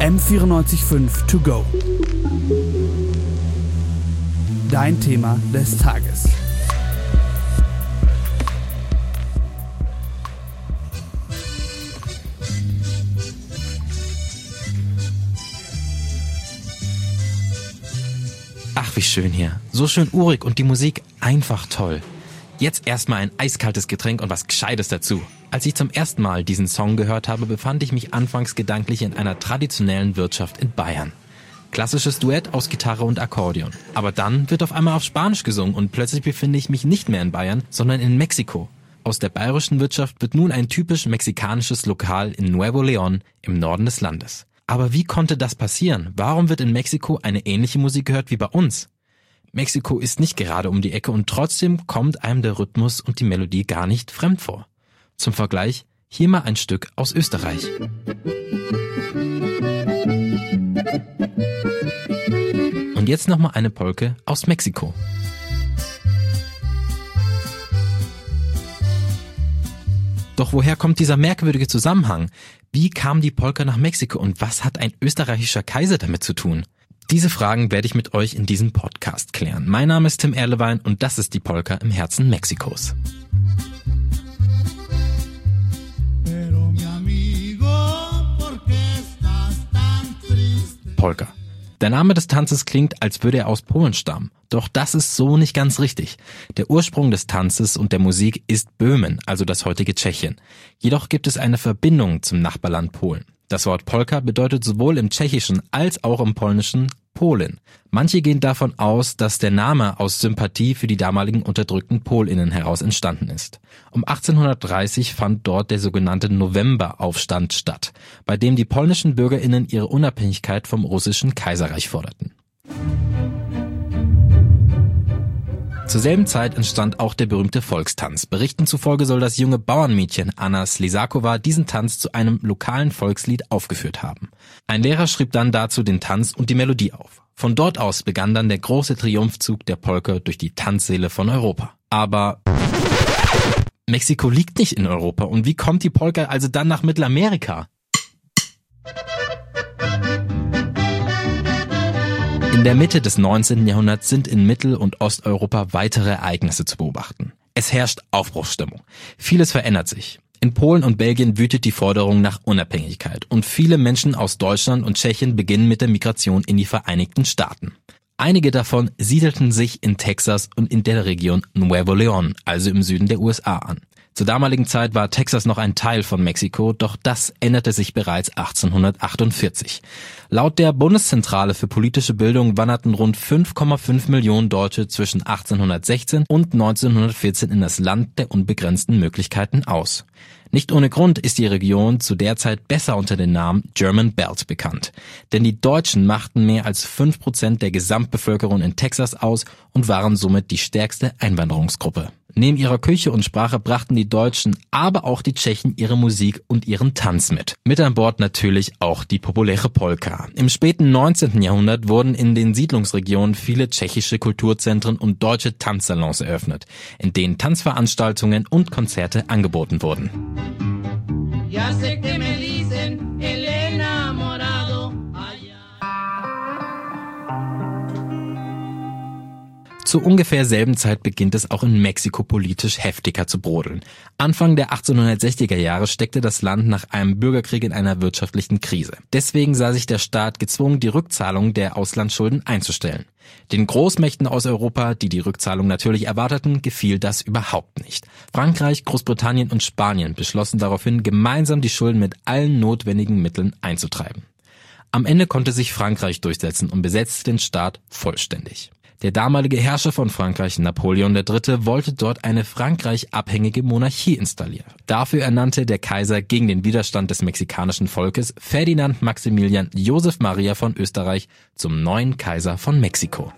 M94.5 To Go. Dein Thema des Tages. Ach, wie schön hier. So schön urig und die Musik einfach toll. Jetzt erstmal ein eiskaltes Getränk und was Gescheites dazu. Als ich zum ersten Mal diesen Song gehört habe, befand ich mich anfangs gedanklich in einer traditionellen Wirtschaft in Bayern. Klassisches Duett aus Gitarre und Akkordeon. Aber dann wird auf einmal auf Spanisch gesungen und plötzlich befinde ich mich nicht mehr in Bayern, sondern in Mexiko. Aus der bayerischen Wirtschaft wird nun ein typisch mexikanisches Lokal in Nuevo León im Norden des Landes. Aber wie konnte das passieren? Warum wird in Mexiko eine ähnliche Musik gehört wie bei uns? Mexiko ist nicht gerade um die Ecke und trotzdem kommt einem der Rhythmus und die Melodie gar nicht fremd vor. Zum Vergleich, hier mal ein Stück aus Österreich. Und jetzt nochmal eine Polke aus Mexiko. Doch woher kommt dieser merkwürdige Zusammenhang? Wie kam die Polka nach Mexiko und was hat ein österreichischer Kaiser damit zu tun? Diese Fragen werde ich mit euch in diesem Podcast klären. Mein Name ist Tim Erlewein und das ist die Polka im Herzen Mexikos. Polka. Der Name des Tanzes klingt, als würde er aus Polen stammen. Doch das ist so nicht ganz richtig. Der Ursprung des Tanzes und der Musik ist Böhmen, also das heutige Tschechien. Jedoch gibt es eine Verbindung zum Nachbarland Polen. Das Wort Polka bedeutet sowohl im Tschechischen als auch im Polnischen Polin. Manche gehen davon aus, dass der Name aus Sympathie für die damaligen unterdrückten PolInnen heraus entstanden ist. Um 1830 fand dort der sogenannte Novemberaufstand statt, bei dem die polnischen BürgerInnen ihre Unabhängigkeit vom russischen Kaiserreich forderten. Zur selben Zeit entstand auch der berühmte Volkstanz. Berichten zufolge soll das junge Bauernmädchen Anna Slesakova diesen Tanz zu einem lokalen Volkslied aufgeführt haben. Ein Lehrer schrieb dann dazu den Tanz und die Melodie auf. Von dort aus begann dann der große Triumphzug der Polka durch die Tanzsäle von Europa. Aber Mexiko liegt nicht in Europa. Und wie kommt die Polka also dann nach Mittelamerika? In der Mitte des 19. Jahrhunderts sind in Mittel- und Osteuropa weitere Ereignisse zu beobachten. Es herrscht Aufbruchsstimmung. Vieles verändert sich. In Polen und Belgien wütet die Forderung nach Unabhängigkeit und viele Menschen aus Deutschland und Tschechien beginnen mit der Migration in die Vereinigten Staaten. Einige davon siedelten sich in Texas und in der Region Nuevo León, also im Süden der USA, an. Zur damaligen Zeit war Texas noch ein Teil von Mexiko, doch das änderte sich bereits 1848. Laut der Bundeszentrale für politische Bildung wanderten rund 5,5 Millionen Deutsche zwischen 1816 und 1914 in das Land der unbegrenzten Möglichkeiten aus. Nicht ohne Grund ist die Region zu der Zeit besser unter dem Namen German Belt bekannt. Denn die Deutschen machten mehr als 5% der Gesamtbevölkerung in Texas aus und waren somit die stärkste Einwanderungsgruppe. Neben ihrer Küche und Sprache brachten die Deutschen, aber auch die Tschechen ihre Musik und ihren Tanz mit. Mit an Bord natürlich auch die populäre Polka. Im späten 19. Jahrhundert wurden in den Siedlungsregionen viele tschechische Kulturzentren und deutsche Tanzsalons eröffnet, in denen Tanzveranstaltungen und Konzerte angeboten wurden. Ya sé que me dicen el enamorado. Zu ungefähr selben Zeit beginnt es auch in Mexiko politisch heftiger zu brodeln. Anfang der 1860er Jahre steckte das Land nach einem Bürgerkrieg in einer wirtschaftlichen Krise. Deswegen sah sich der Staat gezwungen, die Rückzahlung der Auslandsschulden einzustellen. Den Großmächten aus Europa, die die Rückzahlung natürlich erwarteten, gefiel das überhaupt nicht. Frankreich, Großbritannien und Spanien beschlossen daraufhin, gemeinsam die Schulden mit allen notwendigen Mitteln einzutreiben. Am Ende konnte sich Frankreich durchsetzen und besetzte den Staat vollständig. Der damalige Herrscher von Frankreich, Napoleon III., wollte dort eine Frankreich-abhängige Monarchie installieren. Dafür ernannte der Kaiser gegen den Widerstand des mexikanischen Volkes Ferdinand Maximilian Joseph Maria von Österreich zum neuen Kaiser von Mexiko.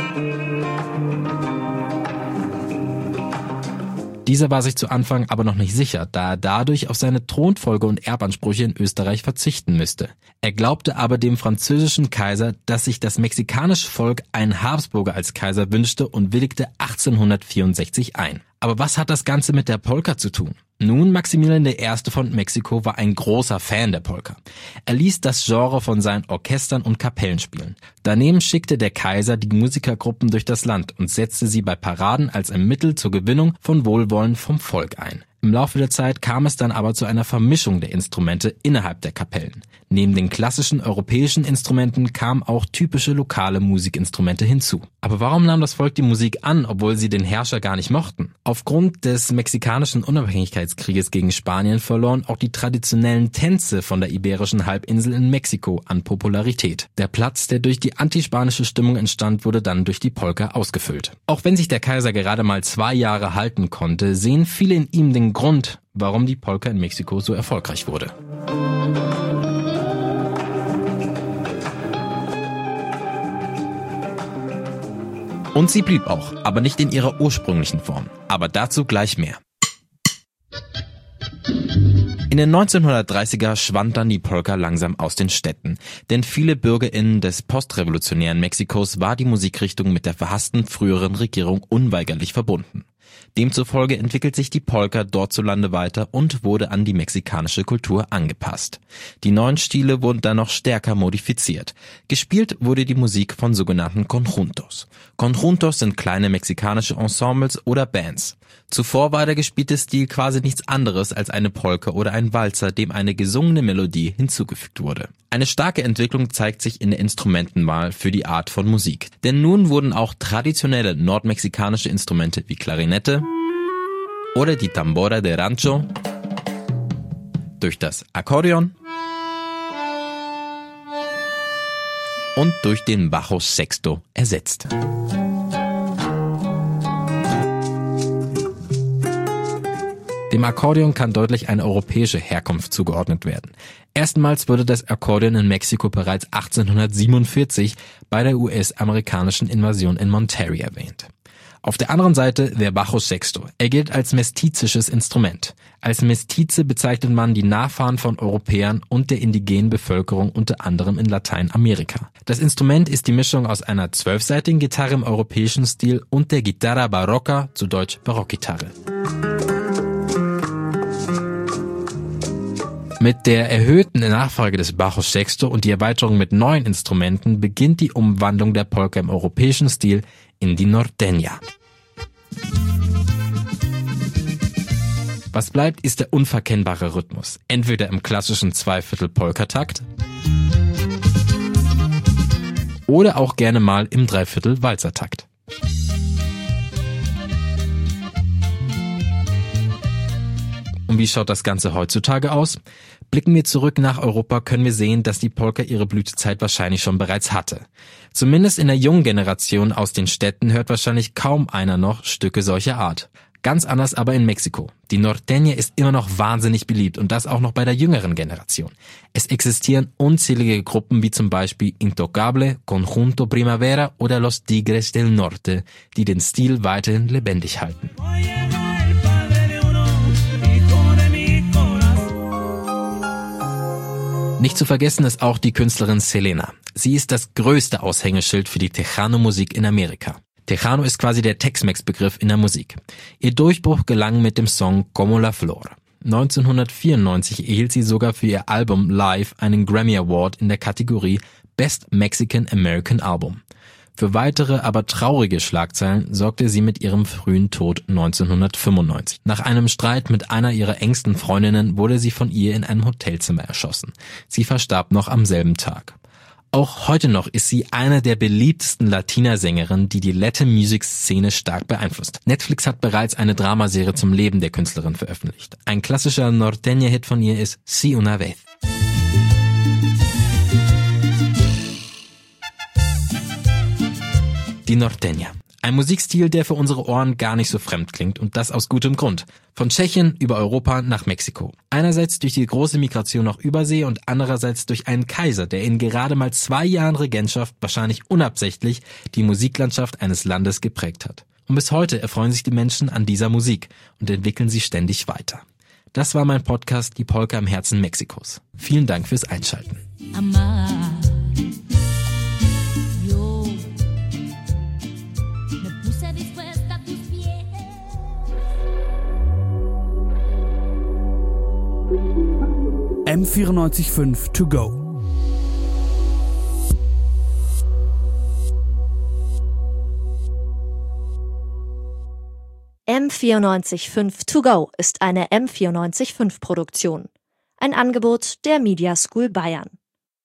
Dieser war sich zu Anfang aber noch nicht sicher, da er dadurch auf seine Thronfolge und Erbansprüche in Österreich verzichten müsste. Er glaubte aber dem französischen Kaiser, dass sich das mexikanische Volk einen Habsburger als Kaiser wünschte und willigte 1864 ein. Aber was hat das Ganze mit der Polka zu tun? Nun, Maximilian I. von Mexiko war ein großer Fan der Polka. Er ließ das Genre von seinen Orchestern und Kapellen spielen. Daneben schickte der Kaiser die Musikergruppen durch das Land und setzte sie bei Paraden als ein Mittel zur Gewinnung von Wohlwollen vom Volk ein. Im Laufe der Zeit kam es dann aber zu einer Vermischung der Instrumente innerhalb der Kapellen. Neben den klassischen europäischen Instrumenten kamen auch typische lokale Musikinstrumente hinzu. Aber warum nahm das Volk die Musik an, obwohl sie den Herrscher gar nicht mochten? Aufgrund des mexikanischen Unabhängigkeitskrieges gegen Spanien verloren auch die traditionellen Tänze von der iberischen Halbinsel in Mexiko an Popularität. Der Platz, der durch die antispanische Stimmung entstand, wurde dann durch die Polka ausgefüllt. Auch wenn sich der Kaiser gerade mal 2 Jahre halten konnte, sehen viele in ihm den Grund, warum die Polka in Mexiko so erfolgreich wurde. Und sie blieb auch, aber nicht in ihrer ursprünglichen Form. Aber dazu gleich mehr. In den 1930er schwand dann die Polka langsam aus den Städten, denn viele BürgerInnen des postrevolutionären Mexikos war die Musikrichtung mit der verhassten früheren Regierung unweigerlich verbunden. Demzufolge entwickelt sich die Polka dortzulande weiter und wurde an die mexikanische Kultur angepasst. Die neuen Stile wurden dann noch stärker modifiziert. Gespielt wurde die Musik von sogenannten Conjuntos. Conjuntos sind kleine mexikanische Ensembles oder Bands. Zuvor war der gespielte Stil quasi nichts anderes als eine Polka oder ein Walzer, dem eine gesungene Melodie hinzugefügt wurde. Eine starke Entwicklung zeigt sich in der Instrumentenwahl für die Art von Musik. Denn nun wurden auch traditionelle nordmexikanische Instrumente wie Klarinette oder die Tambora de Rancho durch das Akkordeon und durch den Bajo Sexto ersetzt. Dem Akkordeon kann deutlich eine europäische Herkunft zugeordnet werden. Erstmals wurde das Akkordeon in Mexiko bereits 1847 bei der US-amerikanischen Invasion in Monterrey erwähnt. Auf der anderen Seite der Bajo Sexto. Er gilt als mestizisches Instrument. Als Mestize bezeichnet man die Nachfahren von Europäern und der indigenen Bevölkerung unter anderem in Lateinamerika. Das Instrument ist die Mischung aus einer 12-saitigen Gitarre im europäischen Stil und der Guitarra Barroca, zu Deutsch Barockgitarre. Mit der erhöhten Nachfrage des Bajo Sexto und die Erweiterung mit neuen Instrumenten beginnt die Umwandlung der Polka im europäischen Stil in die Norteña. Was bleibt, ist der unverkennbare Rhythmus. Entweder im klassischen 2/4-Polka-Takt oder auch gerne mal im 3/4-Walzertakt. Und wie schaut das Ganze heutzutage aus? Blicken wir zurück nach Europa, können wir sehen, dass die Polka ihre Blütezeit wahrscheinlich schon bereits hatte. Zumindest in der jungen Generation aus den Städten hört wahrscheinlich kaum einer noch Stücke solcher Art. Ganz anders aber in Mexiko. Die Norteña ist immer noch wahnsinnig beliebt und das auch noch bei der jüngeren Generation. Es existieren unzählige Gruppen wie zum Beispiel Intocable, Conjunto Primavera oder Los Tigres del Norte, die den Stil weiterhin lebendig halten. Nicht zu vergessen ist auch die Künstlerin Selena. Sie ist das größte Aushängeschild für die Tejano-Musik in Amerika. Tejano ist quasi der Tex-Mex-Begriff in der Musik. Ihr Durchbruch gelang mit dem Song Como la Flor. 1994 erhielt sie sogar für ihr Album Live einen Grammy Award in der Kategorie Best Mexican American Album. Für weitere, aber traurige Schlagzeilen sorgte sie mit ihrem frühen Tod 1995. Nach einem Streit mit einer ihrer engsten Freundinnen wurde sie von ihr in einem Hotelzimmer erschossen. Sie verstarb noch am selben Tag. Auch heute noch ist sie eine der beliebtesten Latina-Sängerinnen, die Latin-Music-Szene stark beeinflusst. Netflix hat bereits eine Dramaserie zum Leben der Künstlerin veröffentlicht. Ein klassischer Norteña-Hit von ihr ist Si una vez. Die Norteña. Ein Musikstil, der für unsere Ohren gar nicht so fremd klingt und das aus gutem Grund. Von Tschechien über Europa nach Mexiko. Einerseits durch die große Migration nach Übersee und andererseits durch einen Kaiser, der in gerade mal 2 Jahren Regentschaft wahrscheinlich unabsichtlich die Musiklandschaft eines Landes geprägt hat. Und bis heute erfreuen sich die Menschen an dieser Musik und entwickeln sie ständig weiter. Das war mein Podcast Die Polka im Herzen Mexikos. Vielen Dank fürs Einschalten. M945 To Go. M945 To Go ist eine M945-Produktion. Ein Angebot der Media School Bayern.